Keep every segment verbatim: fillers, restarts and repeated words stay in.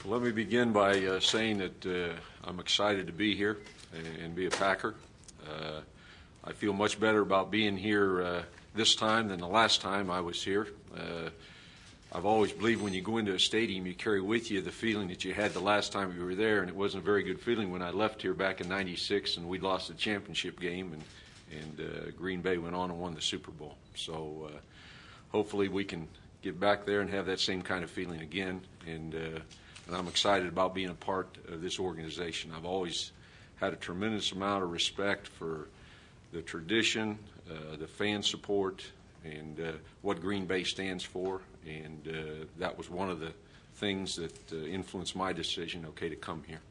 Let me begin by uh, saying that uh, I'm excited to be here and, and be a Packer. Uh, I feel much better about being here uh, this time than the last time I was here. Uh, I've always believed when you go into a stadium, you carry with you the feeling that you had the last time you were there, and it wasn't a very good feeling when I left here back in ninety-six and we'd lost the championship game, and, and uh, Green Bay went on and won the Super Bowl. So uh, hopefully we can get back there and have that same kind of feeling again, and uh, and I'm excited about being a part of this organization. I've always had a tremendous amount of respect for the tradition, uh, the fan support, and uh, what Green Bay stands for, and uh, that was one of the things that uh, influenced my decision, okay, to come here.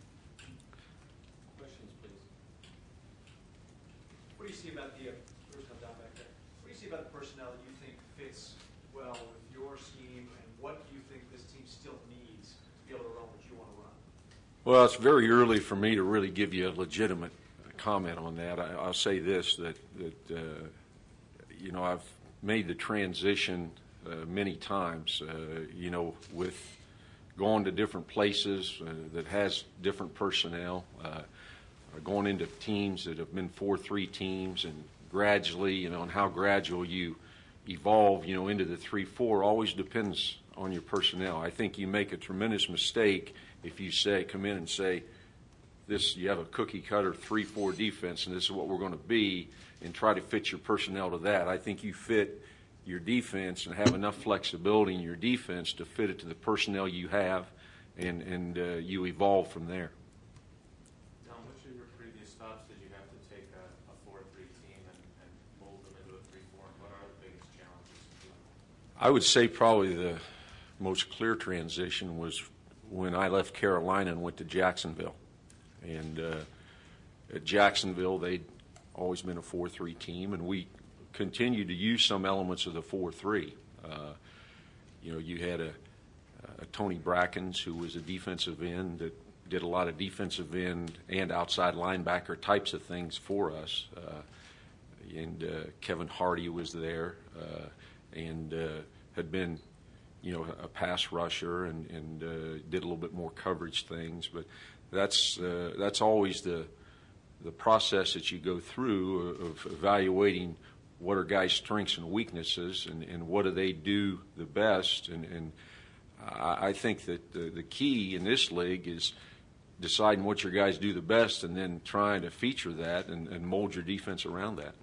Questions, please. What do you see about the, uh, first come down back there, what do you see about the personnel that you think fits well with your scheme, and what do you think this team still needs to be able to run what you want to run? Well, it's very early for me to really give you a legitimate comment on that. I, I'll say this, that, that uh, you know, I've made the transition uh, many times, uh, you know, with going to different places uh, that has different personnel, uh, going into teams that have been four three teams, and gradually, you know, and how gradual you evolve, you know, into the three four always depends on your personnel. I think you make a tremendous mistake if you say, come in and say, this, you have a cookie cutter three four defense and this is what we're going to be, and try to fit your personnel to that. I think you fit your defense and have enough flexibility in your defense to fit it to the personnel you have, and, and uh, you evolve from there. Tom, which of your previous stops did you have to take a, a four three team and, and mold them into a three four, and what are the biggest challenges? I would say probably the most clear transition was when I left Carolina and went to Jacksonville. And uh, at Jacksonville, they'd always been a four three team, and we continued to use some elements of the four three. Uh, you know, you had a, a Tony Brackens, who was a defensive end that did a lot of defensive end and outside linebacker types of things for us. Uh, and uh, Kevin Hardy was there uh, and uh, had been, you know, a pass rusher, and, and uh, did a little bit more coverage things. But that's uh, that's always the the process that you go through of evaluating what are guys' strengths and weaknesses, and, and what do they do the best. And, and I, I think that the, the key in this league is deciding what your guys do the best, and then trying to feature that and, and mold your defense around that.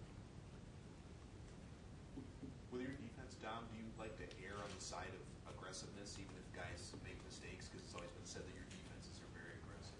With your defense, Dom, do you like to err on the side of aggressiveness, even if guys make mistakes? Because it's always been said that your defenses are very aggressive.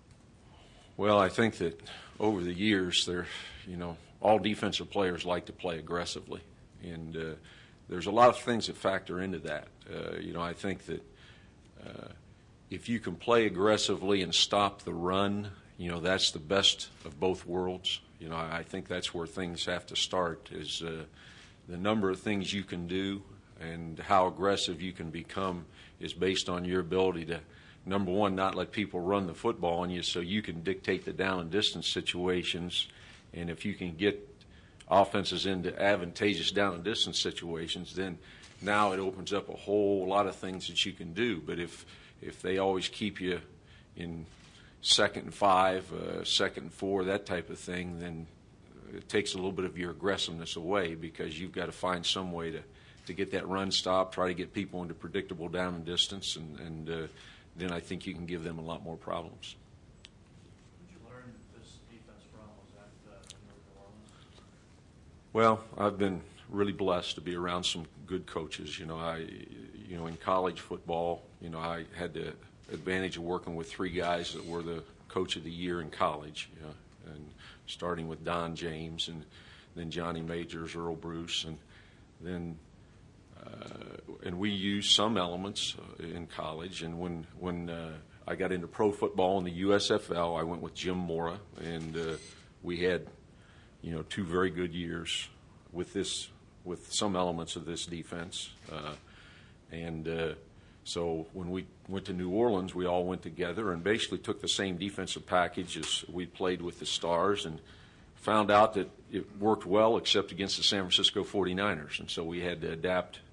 Well, I think that over the years, there, you know, all defensive players like to play aggressively, and uh, there's a lot of things that factor into that. Uh, you know, I think that uh, if you can play aggressively and stop the run, you know, that's the best of both worlds. You know, I think that's where things have to start, is uh, the number of things you can do and how aggressive you can become is based on your ability to, number one, not let people run the football on you, so you can dictate the down and distance situations. And if you can get offenses into advantageous down and distance situations, then now it opens up a whole lot of things that you can do. But if if they always keep you in second and five, uh, second and four, that type of thing, then it takes a little bit of your aggressiveness away, because you've got to find some way to, to get that run stopped, try to get people into predictable down and distance, and, and uh, then I think you can give them a lot more problems. Did you learn this defense from? Was that uh, in New Orleans? Well, I've been really blessed to be around some good coaches. You know, I, you know, in college football, you know, I had the advantage of working with three guys that were the coach of the year in college, you know, and starting with Don James, and then Johnny Majors, Earl Bruce, and then uh, and we used some elements uh, in college. And when when uh, I got into pro football in the U S F L, I went with Jim Mora, and uh, we had, you know, two very good years with this, with some elements of this defense, uh, and uh, so when we went to New Orleans, we all went together and basically took the same defensive package as we played with the Stars, and found out that it worked well except against the San Francisco forty-niners, and so we had to adapt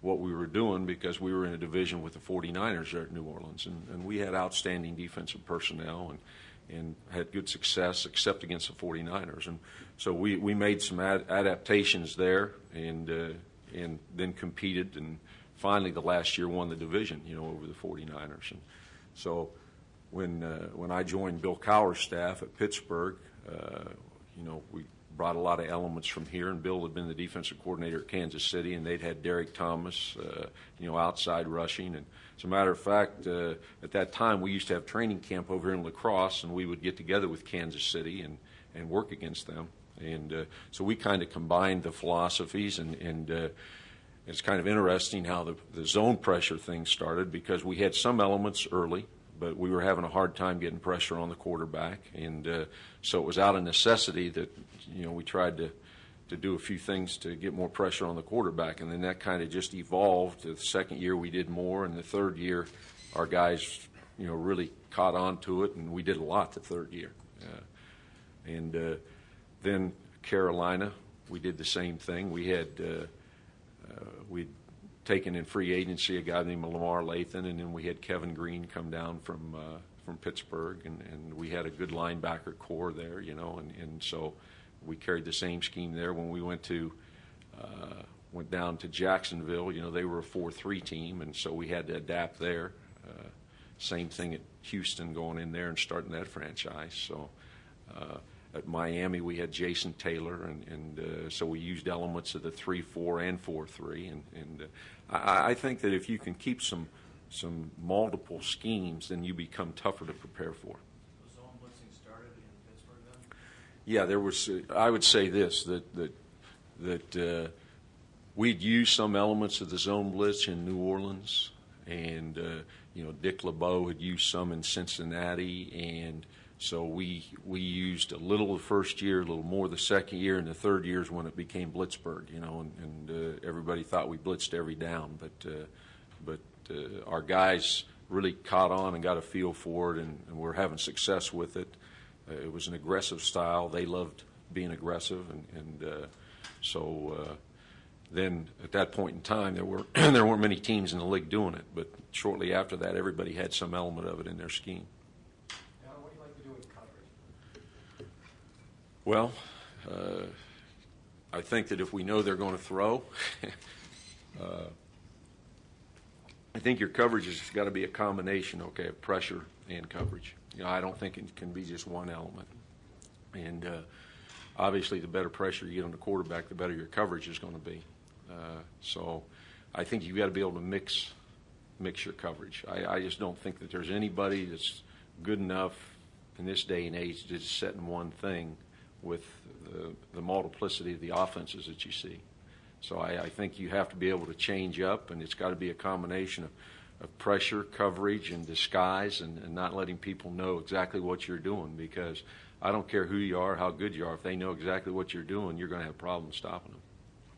what we were doing because we were in a division with the forty-niners there at New Orleans, and, and we had outstanding defensive personnel and and had good success except against the forty-niners. And so we, we made some ad- adaptations there and uh, and then competed, and finally the last year won the division, you know, over the forty-niners. And so when uh, when I joined Bill Cowher's staff at Pittsburgh, uh, you know, we brought a lot of elements from here, and Bill had been the defensive coordinator at Kansas City, and they'd had Derek Thomas, uh, you know, outside rushing. And as a matter of fact, uh, at that time we used to have training camp over here in La Crosse, and we would get together with Kansas City and, and work against them. And uh, so we kind of combined the philosophies, and, and uh, it's kind of interesting how the, the zone pressure thing started, because we had some elements early, but we were having a hard time getting pressure on the quarterback. And uh, so it was out of necessity that, you know, we tried to, to do a few things to get more pressure on the quarterback. And then that kind of just evolved. The second year we did more, and the third year our guys, you know, really caught on to it, and we did a lot the third year. Uh, and uh, then Carolina, we did the same thing. We had uh, uh, we'd taken in free agency a guy named Lamar Lathan, and then we had Kevin Green come down from uh, from Pittsburgh, and, and we had a good linebacker core there, you know, and, and so we carried the same scheme there. When we went to uh, went down to Jacksonville, you know, they were a four three team, and so we had to adapt there. Uh, same thing at Houston, going in there and starting that franchise. So uh, at Miami, we had Jason Taylor, and, and uh, so we used elements of the three four and four three, and, and uh, I, I think that if you can keep some some multiple schemes, then you become tougher to prepare for. Was zone blitzing started in Pittsburgh then? Yeah, there was. Uh, I would say this, that that that uh, we'd use some elements of the zone blitz in New Orleans, and uh, you know, Dick LeBeau had used some in Cincinnati, and so we we used a little the first year, a little more the second year, and the third year is when it became Blitzburg, you know, and, and uh, everybody thought we blitzed every down, but uh, but uh, our guys really caught on and got a feel for it, and, and we're having success with it. Uh, it was an aggressive style. They loved being aggressive, and, and uh, so uh, then at that point in time, there were there weren't many teams in the league doing it, but shortly after that, everybody had some element of it in their scheme. What do you like to do with coverage? Well, uh, I think that if we know they're going to throw, uh, I think your coverage has got to be a combination, okay, of pressure and coverage. You know, I don't think it can be just one element. And uh, obviously, the better pressure you get on the quarterback, the better your coverage is going to be. Uh, so I think you've got to be able to mix mix your coverage. I, I just don't think that there's anybody that's good enough in this day and age to just set in one thing with the, the multiplicity of the offenses that you see. So I, I think you have to be able to change up, and it's got to be a combination of, of pressure, coverage, and disguise, and, and not letting people know exactly what you're doing, because I don't care who you are, how good you are. If they know exactly what you're doing, you're going to have problems stopping them.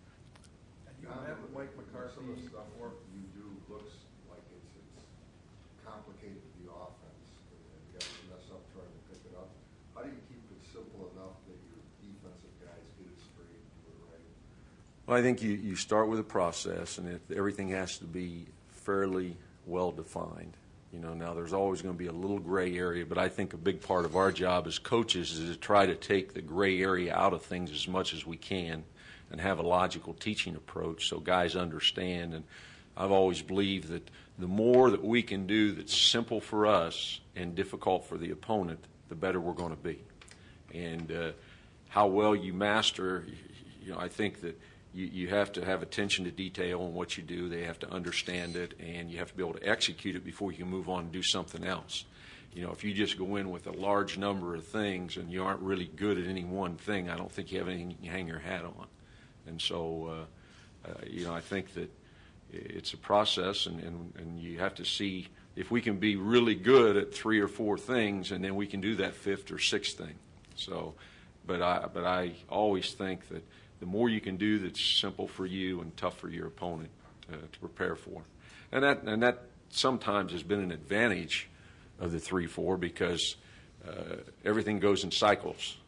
You met with Mike McCarthy. Some of the stuff work you do looks like it's, it's complicated, the offense, and you guys mess up trying to pick it up. How do you keep it simple enough that your defensive guys get it straight and do it right? Well, I think you, you start with a process, and it, everything has to be fairly well defined. You know, now there's always going to be a little gray area, but I think a big part of our job as coaches is to try to take the gray area out of things as much as we can and have a logical teaching approach so guys understand. And I've always believed that the more that we can do that's simple for us and difficult for the opponent, the better we're going to be. And uh, how well you master, you know, I think that you, you have to have attention to detail in what you do. They have to understand it, and you have to be able to execute it before you can move on and do something else. You know, if you just go in with a large number of things and you aren't really good at any one thing, I don't think you have anything you can hang your hat on. And so, uh, uh, you know, I think that it's a process, and, and, and you have to see if we can be really good at three or four things, and then we can do that fifth or sixth thing. So, but I, but I always think that the more you can do that's simple for you and tough for your opponent uh, to prepare for. And that, and that sometimes has been an advantage of the three four because uh, everything goes in cycles.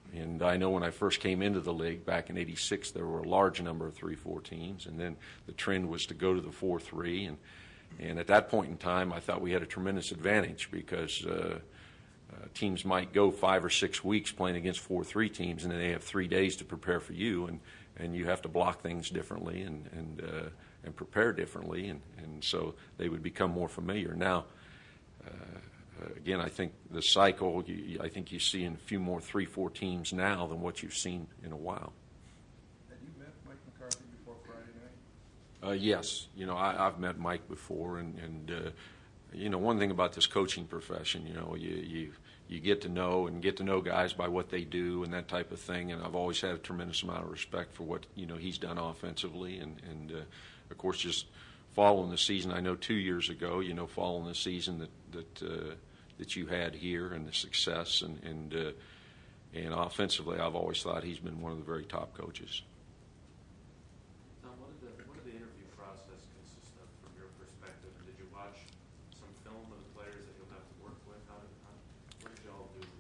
And I know when I first came into the league back in eighty-six, there were a large number of three four teams, and then the trend was to go to the four three. And, and at that point in time, I thought we had a tremendous advantage because uh, uh, teams might go five or six weeks playing against four three teams, and then they have three days to prepare for you, and, and you have to block things differently and, and, uh, and prepare differently, and, and so they would become more familiar. Now, uh, Uh, again, I think the cycle, you, I think you see in a few more three four teams now than what you've seen in a while. Had you met Mike McCarthy before Friday night? Uh, yes. You know, I, I've met Mike before, and, and uh, you know, one thing about this coaching profession, you know, you, you, you get to know and get to know guys by what they do and that type of thing, and I've always had a tremendous amount of respect for what, you know, he's done offensively, and, and uh, of course, just following the season. I know two years ago, you know, following the season that, that uh, that you had here and the success, and and, uh, and offensively, I've always thought he's been one of the very top coaches. Tom, what did the what did the interview process consist of from your perspective? Did you watch some film of the players that you'll have to work with? How did, how, what did you all do?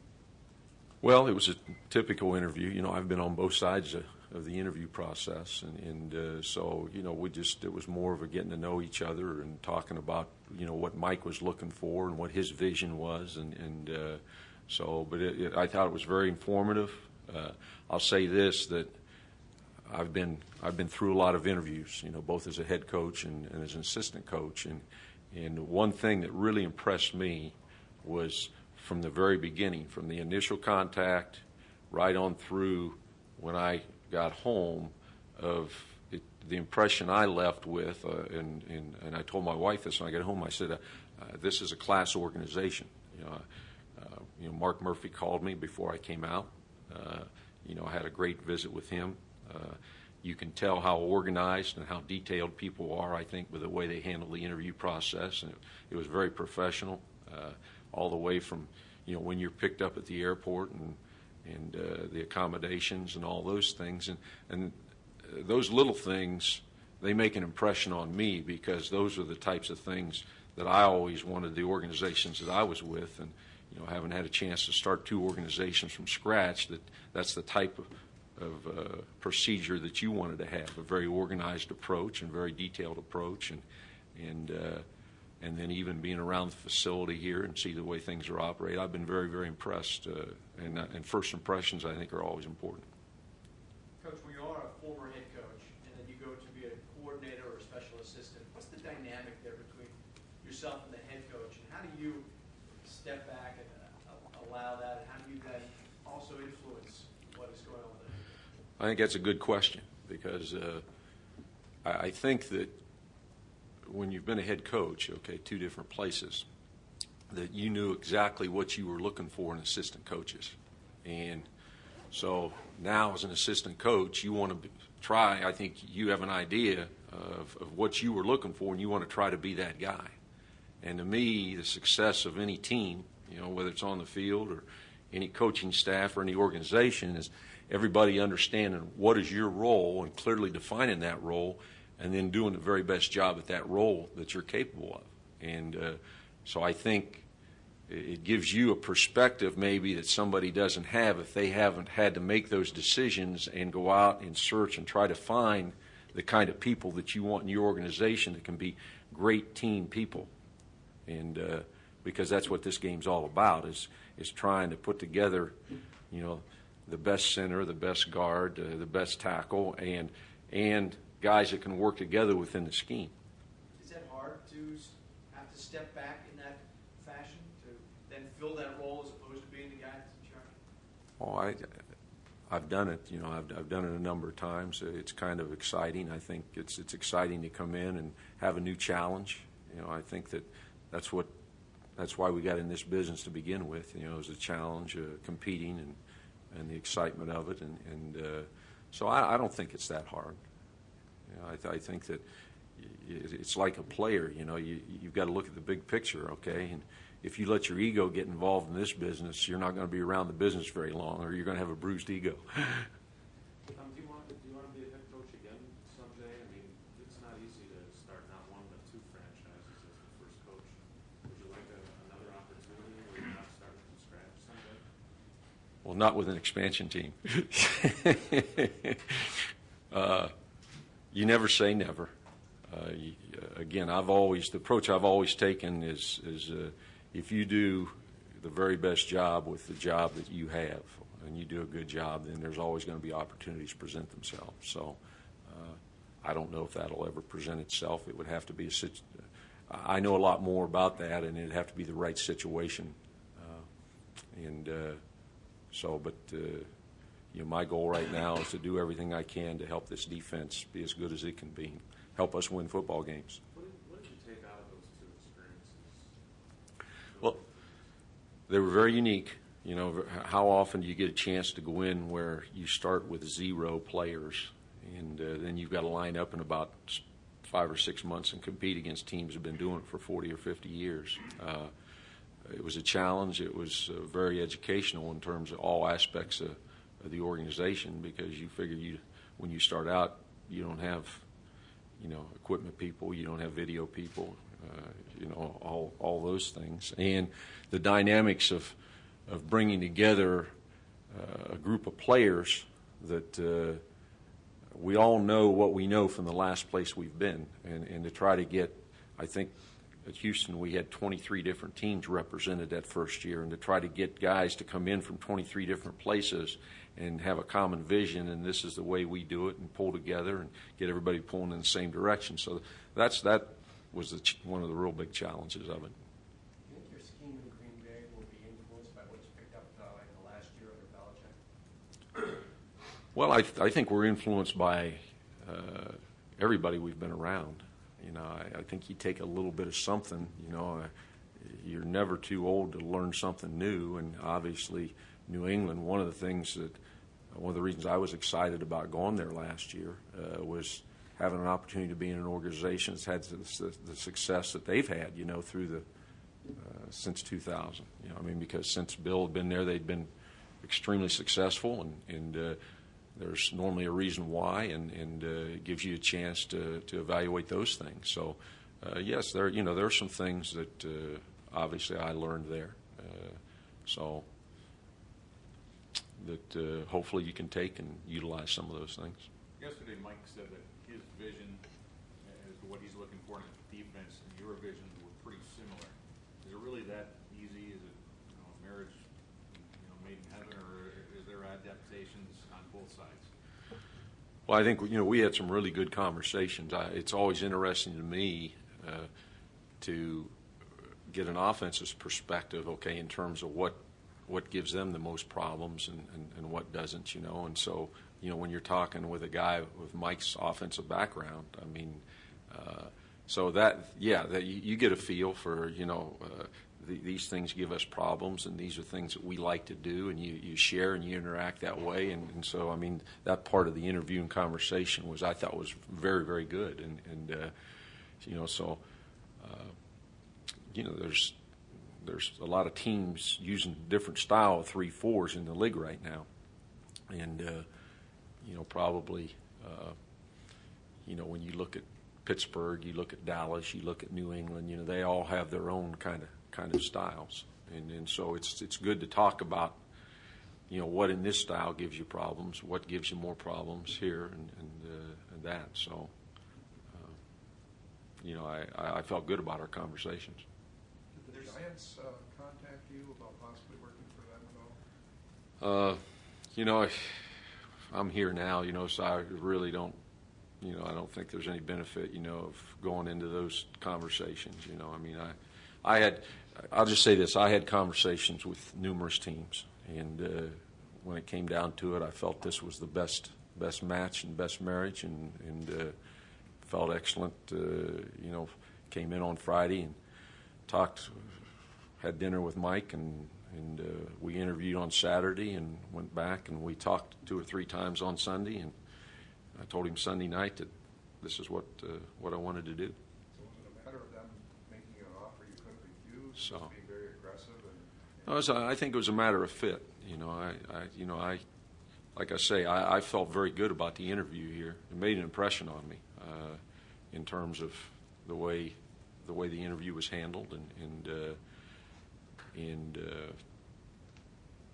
Well, it was a typical interview. You know, I've been on both sides of, of the interview process, and, and uh, so, you know, we just, it was more of a getting to know each other and talking about, you know, what Mike was looking for and what his vision was, and, and uh, so, but it, it, I thought it was very informative. Uh, I'll say this, that I've been, I've been through a lot of interviews, you know, both as a head coach and, and as an assistant coach, and, and one thing that really impressed me was from the very beginning, from the initial contact right on through when I got home, of it, the impression I left with, uh, and, and, and I told my wife this when I got home. I said, uh, uh, this is a class organization. You know, uh, you know, Mark Murphy called me before I came out. Uh, you know, I had a great visit with him. Uh, you can tell how organized and how detailed people are, I think, with the way they handle the interview process. And it, it was very professional, uh, all the way from, you know, when you're picked up at the airport and and uh, the accommodations and all those things. And, and uh, those little things, they make an impression on me, because those are the types of things that I always wanted the organizations that I was with. And, you know, having had a chance to start two organizations from scratch, that that's the type of, of uh, procedure that you wanted to have, a very organized approach and very detailed approach. And, and uh, and then even being around the facility here and see the way things are operated, I've been very, very impressed. Uh, and, uh, and first impressions, I think, are always important. Coach, when you are a former head coach and then you go to be a coordinator or a special assistant, what's the dynamic there between yourself and the head coach, and how do you step back and uh, allow that, and how do you then also influence what is going on with it? I think that's a good question, because uh, I, I think that when you've been a head coach, okay, two different places, that you knew exactly what you were looking for in assistant coaches. And so now as an assistant coach, you want to be, try, I think you have an idea of, of what you were looking for, and you want to try to be that guy. And to me, the success of any team, you know, whether it's on the field or any coaching staff or any organization, is everybody understanding what is your role and clearly defining that role, and then doing the very best job at that role that you're capable of. And uh, so I think it gives you a perspective maybe that somebody doesn't have if they haven't had to make those decisions and go out and search and try to find the kind of people that you want in your organization that can be great team people. And uh, because that's what this game's all about, is is trying to put together, you know, the best center, the best guard, uh, the best tackle, and and guys that can work together within the scheme. Is that hard to have to step back in that fashion to then fill that role as opposed to being the guy that's in charge? Oh, I, I've done it. You know, I've I've done it a number of times. It's kind of exciting. I think it's it's exciting to come in and have a new challenge. You know, I think that that's what that's why we got in this business to begin with. You know, as a challenge, uh, competing, and and the excitement of it, and and uh, so I, I don't think it's that hard. You know, I, th- I think that it's like a player. You know, you, you've got to look at the big picture, okay? And if you let your ego get involved in this business, you're not going to be around the business very long, or you're going to have a bruised ego. Um, do you want do you want to be a head coach again someday? I mean, it's not easy to start not one but two franchises as the first coach. Would you like a, another opportunity where you're not starting from scratch someday? Well, not with an expansion team. uh, you never say never. Uh, you, uh, again, I've always the approach I've always taken is is uh, if you do the very best job with the job that you have, and you do a good job, then there's always going to be opportunities present themselves. So uh, I don't know if that'll ever present itself. It would have to be a situ- I know a lot more about that, and it'd have to be the right situation. Uh, and uh, so, but uh, you know, my goal right now is to do everything I can to help this defense be as good as it can be, help us win football games. What did, what did you take out of those two experiences? Well, they were very unique. You know, how often do you get a chance to go in where you start with zero players, and uh, then you've got to line up in about five or six months and compete against teams that have been doing it for forty or fifty years. Uh, it was a challenge. It was uh, very educational in terms of all aspects of, of the organization, because you figure you, when you start out, you don't have, you know, equipment people, you don't have video people, uh, you know, all all those things, and the dynamics of of bringing together uh, a group of players that uh, we all know what we know from the last place we've been, and, and to try to get, I think at Houston we had twenty-three different teams represented that first year, and to try to get guys to come in from twenty-three different places and have a common vision, and this is the way we do it, and pull together and get everybody pulling in the same direction. So that's that was the ch- one of the real big challenges of it. Do you think your scheme in Green Bay will be influenced by what you picked up uh, in the last year under Belichick? Well, I, th- I think we're influenced by uh, everybody we've been around. You know, I, I think you take a little bit of something. You know, uh, you're never too old to learn something new. And obviously, New England. One of the things that, uh, one of the reasons I was excited about going there last year uh, was having an opportunity to be in an organization that's had the, the success that they've had. You know, through the uh, since two thousand. You know, I mean, because since Bill had been there, they'd been extremely successful, and and. Uh, There's normally a reason why, and, and uh, it gives you a chance to, to evaluate those things. So, uh, yes, there you know there are some things that uh, obviously I learned there. Uh, so that uh, hopefully you can take and utilize some of those things. Yesterday, Mike said that his vision as to what he's looking for in a defense and your vision were pretty similar. Is it really that easy? Is it you know, a marriage, you know, made in heaven, or is there adaptations on both sides? Well, I think you know we had some really good conversations. I, it's always interesting to me uh, to get an offensive perspective, okay, in terms of what what gives them the most problems and, and, and what doesn't, you know. And so, you know, when you're talking with a guy with Mike's offensive background, I mean, uh, so that, yeah, that you, you get a feel for, you know, uh, the, these things give us problems, and these are things that we like to do, and you, you share and you interact that way. And, and so, I mean, that part of the interview and conversation was, I thought, was very, very good. And, and uh, you know, so, uh, you know, there's, There's a lot of teams using different style of three fours in the league right now, and uh, you know probably uh, you know when you look at Pittsburgh, you look at Dallas, you look at New England. You know they all have their own kind of kind of styles, and and so it's it's good to talk about you know what in this style gives you problems, what gives you more problems here, and and, uh, and that. So uh, you know I, I felt good about our conversations. Did the Giants uh, contact you about possibly working for them at all? Uh, you know, I, I'm here now, you know, so I really don't, you know, I don't think there's any benefit, you know, of going into those conversations. You know, I mean, I, I had, I'll just say this: I had conversations with numerous teams, and uh, when it came down to it, I felt this was the best, best match and best marriage, and and uh, felt excellent. Uh, you know, came in on Friday and talked, had dinner with Mike, and and uh, we interviewed on Saturday and went back, and we talked two or three times on Sunday, and I told him Sunday night that this is what uh, what I wanted to do. So was it a matter of them making you an offer you couldn't refuse, So, just being very aggressive? And, and no, it was, I think it was a matter of fit. You know, I, I you know I like I say, I, I felt very good about the interview here. It made an impression on me uh, in terms of the way the way the interview was handled, and and uh, and uh,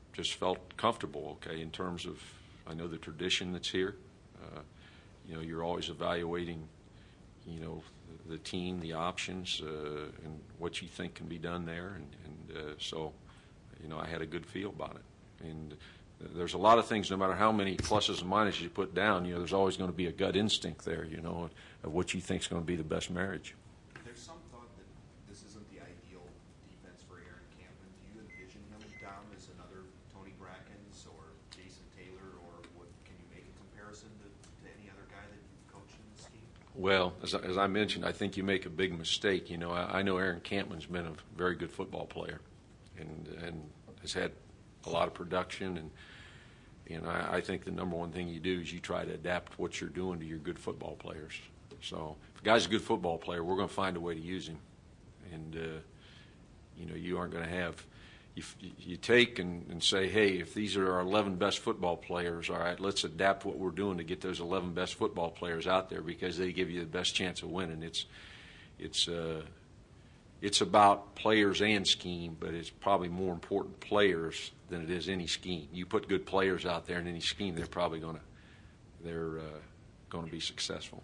just felt comfortable, okay, in terms of, I know the tradition that's here. Uh, you know, you're always evaluating, you know, the, the team, the options, uh, and what you think can be done there. And, and uh, so, you know, I had a good feel about it. And there's a lot of things, no matter how many pluses and minuses you put down, you know, there's always going to be a gut instinct there, you know, of what you think is going to be the best marriage. There's some thought that this isn't the ideal defense for Aaron Campbell. Do you envision him, Dom, as another Tony Brackens or Jason Taylor, or what, can you make a comparison to, to any other guy that you've coached in the scheme? Well, as, I- as I mentioned, I think you make a big mistake. You know, I, I know Aaron Campman's been a very good football player and, and has had a lot of production, and and I, I think the number one thing you do is you try to adapt what you're doing to your good football players. So if a guy's a good football player, we're going to find a way to use him. And, uh, you know, you aren't going to have you, – you take and, and say, hey, if these are our eleven best football players, all right, let's adapt what we're doing to get those eleven best football players out there because they give you the best chance of winning. It's it's uh, it's about players and scheme, but it's probably more important players than it is any scheme. You put good players out there in any scheme, they're probably going to they're uh, going to be successful.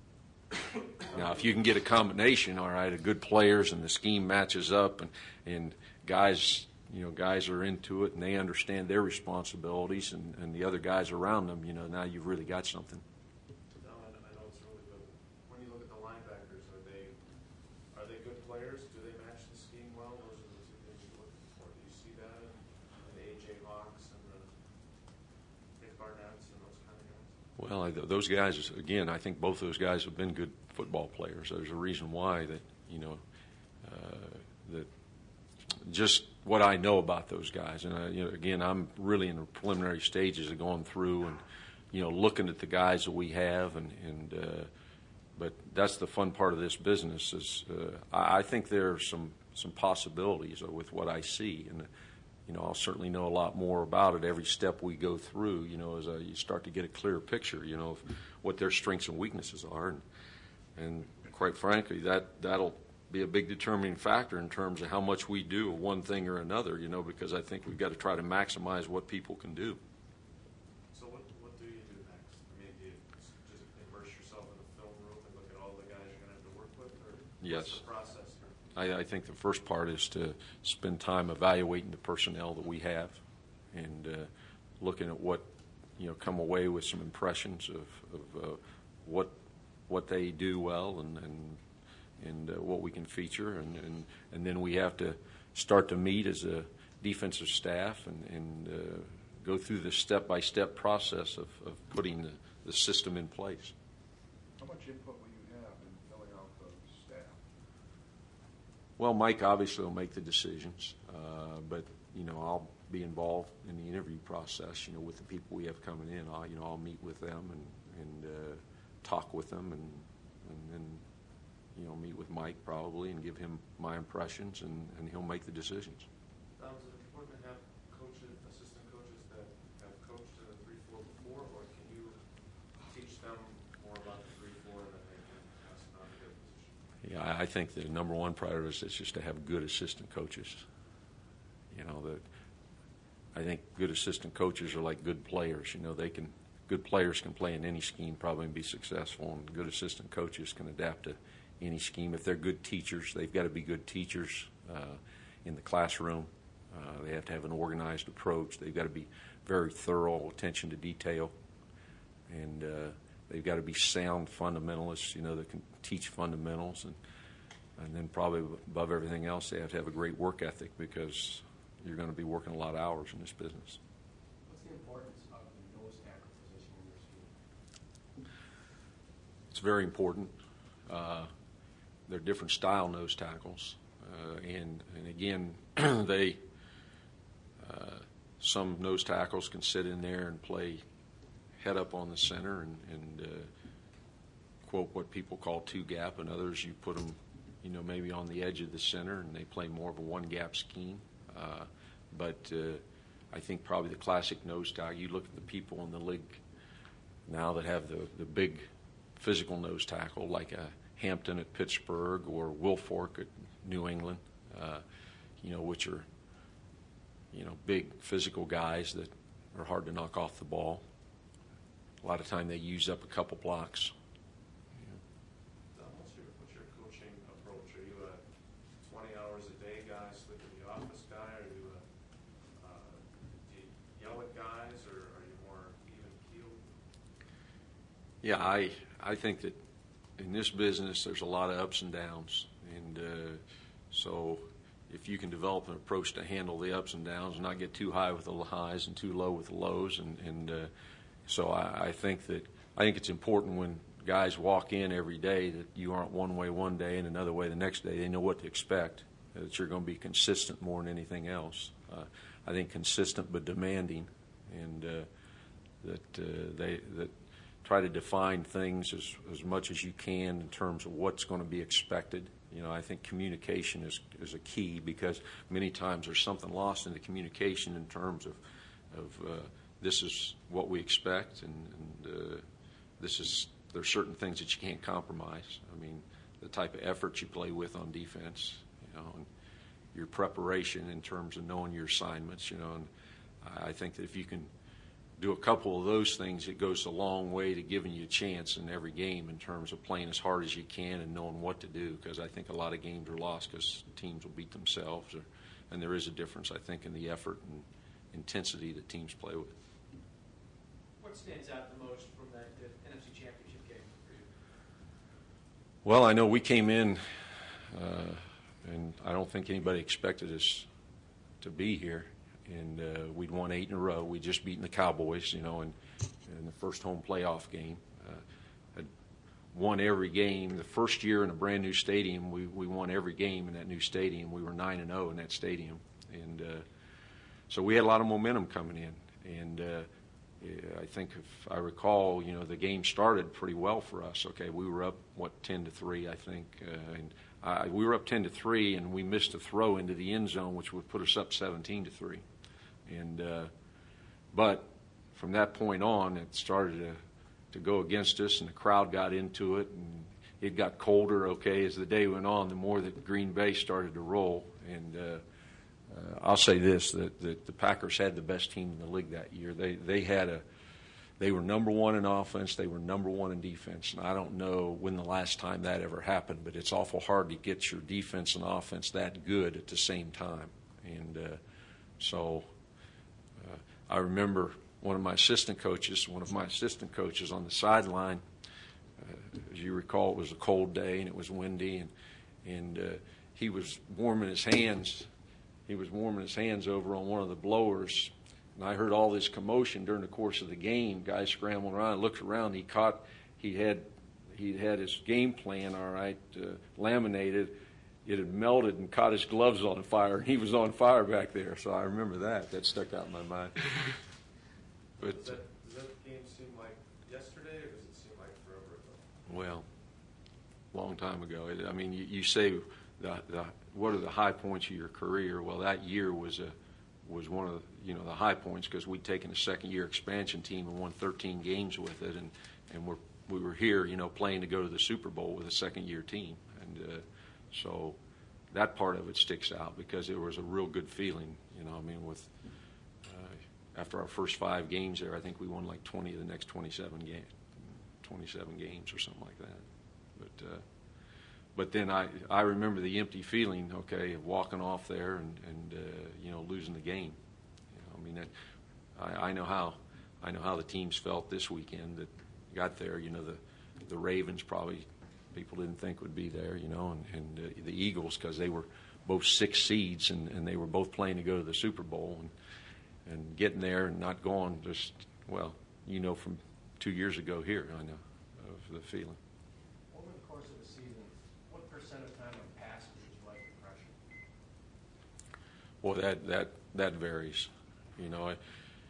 Now, if you can get a combination, all right, of good players and the scheme matches up, and and guys, you know, guys are into it and they understand their responsibilities, and, and the other guys around them, you know, now you've really got something. No, I know, I know it's early, but when you look at the linebackers, are they are they good players? Do they match the scheme well? Those are the two things you're looking for. Do you see that in, in the A J Hawks and the Nick Barnett's and those kind of guys? Well, I, those guys, again, I think both those guys have been good football players. There's a reason why that, you know, uh, that just what I know about those guys. And, I, you know, again, I'm really in the preliminary stages of going through and, you know, looking at the guys that we have. And, and uh, but that's the fun part of this business is uh, I, I think there are some, some possibilities with what I see. And, you know, I'll certainly know a lot more about it every step we go through, you know, as uh, you start to get a clearer picture, you know, of what their strengths and weaknesses are. And, and quite frankly, that, that'll be a big determining factor in terms of how much we do of one thing or another, you know, because I think we've got to try to maximize what people can do. So what what do you do next? I mean, do you just immerse yourself in the film room and look at all the guys you're going to have to work with, or Yes. what's the process here? I, I think the first part is to spend time evaluating the personnel that we have and uh, looking at what, you know, come away with some impressions of, of uh, what what they do well and and, and uh, what we can feature. And, and, and then we have to start to meet as a defensive staff and, and uh, go through the step-by-step process of, of putting the, the system in place. How much input will you have in filling out the staff? Well, Mike obviously will make the decisions, uh, but, you know, I'll be involved in the interview process, you know, with the people we have coming in. I'll, you know, I'll meet with them and, and uh, talk with them and, and then, you know, meet with Mike probably and give him my impressions, and, and he'll make the decisions. Um, does the department have coaches, assistant coaches that have coached in the three four before, or can you teach them more about the three four and then they can pass it on to their position? Yeah, I I think the number one priority is just to have good assistant coaches. You know, that I think good assistant coaches are like good players. You know, they can good players can play in any scheme probably and be successful, and good assistant coaches can adapt to any scheme. If they're good teachers, they've got to be good teachers uh, in the classroom. Uh, they have to have an organized approach. They've got to be very thorough, attention to detail, and uh, they've got to be sound fundamentalists, you know, that can teach fundamentals. And, and then probably above everything else, they have to have a great work ethic because you're going to be working a lot of hours in this business. What's the importance of the nose tackle position in your scheme? It's very important. Uh, they're different style nose tackles, uh, and and again, they uh, some nose tackles can sit in there and play head up on the center and, and uh, quote what people call two gap, and others you put them, you know, maybe on the edge of the center and they play more of a one gap scheme. Uh, but uh, I think probably the classic nose tackle. You look at the people in the league now that have the the big physical nose tackle, like a Hampton at Pittsburgh or Wilfork at New England, uh, you know, which are, you know, big physical guys that are hard to knock off the ball. A lot of time they use up a couple blocks. Don, what's your, what's your coaching approach? Are you a twenty hours a day guy, sleep in the office guy? Are you a, uh, do you yell at guys, or are you more even keeled? Yeah, I I think that in this business there's a lot of ups and downs, and uh, so if you can develop an approach to handle the ups and downs and not get too high with the highs and too low with the lows, and, and uh, so I, I think that I think it's important when guys walk in every day that you aren't one way one day and another way the next day. They know what to expect, that you're going to be consistent more than anything else. Uh, I think consistent but demanding, and uh, that uh, they that try to define things as, as much as you can in terms of what's going to be expected. You know, I think communication is, is a key, because many times there's something lost in the communication in terms of, of uh, this is what we expect, and, and uh, this is, there's certain things that you can't compromise. I mean, the type of effort you play with on defense, you know, and your preparation in terms of knowing your assignments, you know, and I think that if you can do a couple of those things, it goes a long way to giving you a chance in every game in terms of playing as hard as you can and knowing what to do, because I think a lot of games are lost because teams will beat themselves, or, and there is a difference, I think, in the effort and intensity that teams play with. What stands out the most from that uh, N F C Championship game for you? Well, I know we came in, uh, and I don't think anybody expected us to be here. And uh, we'd won eight in a row. We'd just beaten the Cowboys, you know, in, in the first home playoff game. Uh, had won every game. The first year in a brand new stadium, we, we won every game in that new stadium. We were nine and zero in that stadium, and uh, so we had a lot of momentum coming in. And uh, I think, if I recall, you know, the game started pretty well for us. Okay, we were up what ten to three, I think, uh, and I, we were up ten to three, and we missed a throw into the end zone, which would put us up seventeen to three. And uh, but from that point on, it started to, to go against us, and the crowd got into it, and it got colder. Okay, as the day went on, the more that Green Bay started to roll. And uh, uh, I'll say this: that, that the Packers had the best team in the league that year. They they had a they were number one in offense. They were number one in defense. And I don't know when the last time that ever happened, but it's awful hard to get your defense and offense that good at the same time. And uh, so. I remember one of my assistant coaches, one of my assistant coaches on the sideline, uh, as you recall, it was a cold day and it was windy, and, and uh, he was warming his hands. He was warming his hands over on one of the blowers, and I heard all this commotion during the course of the game, guys scrambling around. I looked around, he caught, he had, he had his game plan, all right, uh, laminated. It had melted and caught his gloves on fire, and he was on fire back there. So I remember that. That stuck out in my mind. But Does that, does that game seem like yesterday, or does it seem like forever ago? well, long time ago. I mean, you, you say the, the what are the high points of your career? Well, that year was a was one of the, you know the high points, because we'd taken a second year expansion team and won thirteen games with it, and and we're we were here, you know, playing to go to the Super Bowl with a second year team, and. Uh, So that part of it sticks out, because it was a real good feeling, you know. I mean, with uh, after our first five games there, I think we won like twenty of the next twenty-seven games, twenty-seven games or something like that. But uh, but then I I remember the empty feeling, okay, of walking off there and and uh, you know losing the game. You know, I mean, that, I, I know how I know how the teams felt this weekend that got there. You know, the the Ravens probably. People didn't think would be there, you know, and, and uh, the Eagles, because they were both six seeds, and, and they were both playing to go to the Super Bowl, and and getting there and not going, just, well, you know, from two years ago here, I know, of the feeling. Over the course of the season, what percent of time on passes did you like the pressure? Well, that that that varies, you know. It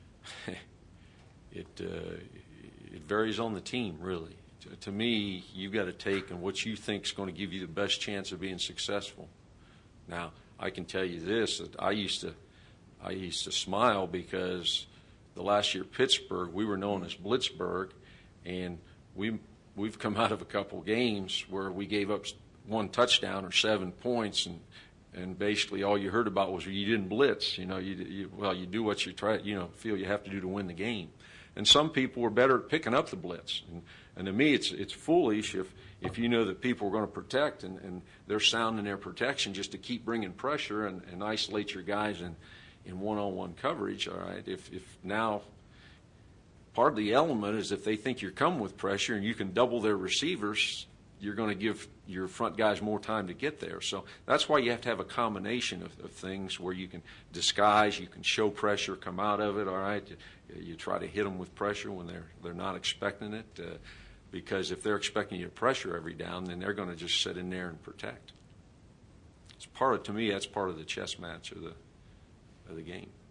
it, uh, it varies on the team, really. To me, you've got to take and what you think is going to give you the best chance of being successful. Now, I can tell you this: that I used to, I used to smile, because the last year Pittsburgh, we were known as Blitzburgh, and we we've come out of a couple games where we gave up one touchdown or seven points, and and basically all you heard about was you didn't blitz. You know, you, you well, you do what you try, you know, feel you have to do to win the game. And some people were better at picking up the blitz. And, and to me, it's it's foolish if if you know that people are going to protect and, and they're sounding their protection just to keep bringing pressure and, and isolate your guys in, in one-on-one coverage. All right, if if now part of the element is if they think you're coming with pressure and you can double their receivers, you're going to give your front guys more time to get there. So that's why you have to have a combination of, of things where you can disguise, you can show pressure, come out of it, all right? You, you try to hit them with pressure when they're they're not expecting it, uh, because if they're expecting you to pressure every down, then they're going to just sit in there and protect. It's part of, to me, that's part of the chess match of the of the game.